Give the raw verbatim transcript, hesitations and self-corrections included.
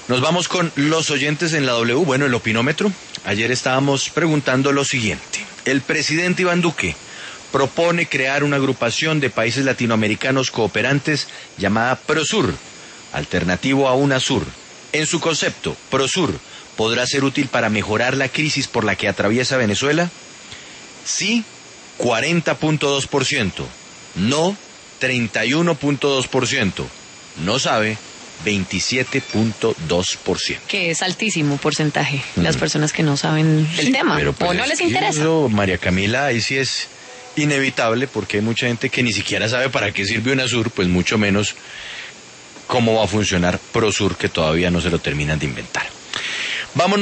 Nos vamos con los oyentes en la W. Bueno, el opinómetro. Ayer estábamos preguntando lo siguiente. El presidente Iván Duque propone crear una agrupación de países latinoamericanos cooperantes llamada Prosur, alternativo a UNASUR. En su concepto, Prosur podrá ser útil para mejorar la crisis por la que atraviesa Venezuela. Sí, cuarenta punto dos por ciento. No, treinta y uno punto dos por ciento. No sabe, veintisiete punto dos por ciento. Que es altísimo porcentaje, mm. las personas que no saben el sí, tema pero pues o no les interesa. Eso, María Camila, ahí sí es inevitable porque hay mucha gente que ni siquiera sabe para qué sirve UNASUR, pues mucho menos cómo va a funcionar Prosur, que todavía no se lo terminan de inventar. Vámonos.